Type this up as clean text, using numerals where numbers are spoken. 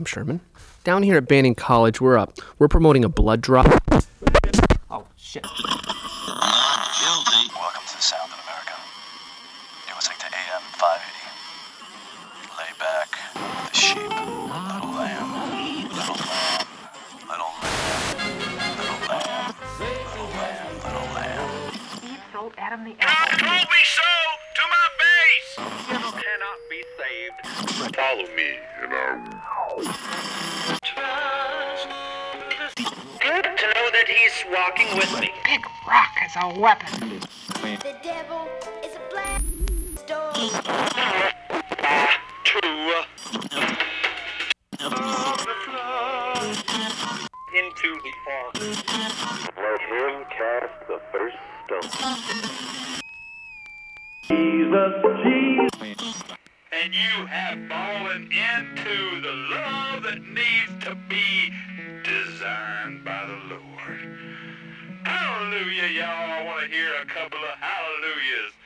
Tom Sherman. Down here at Banning College, we're promoting a blood drop. Oh, shit. Guilty. Welcome to the Sound of America. You're listening to AM 580. Lay back, the sheep, little lamb, little lamb, little lamb, little lamb, little lamb, little lamb. Steve sold Adam the God apple. told me so to my face. Cannot be saved. Follow me and Good to know that he's walking with me. Big rock as a weapon. The devil is a black stone. Into the fog. let him cast the first stone. And you have fallen into the love that needs to be designed by the Lord. Hallelujah, y'all. I want to hear a couple of hallelujahs.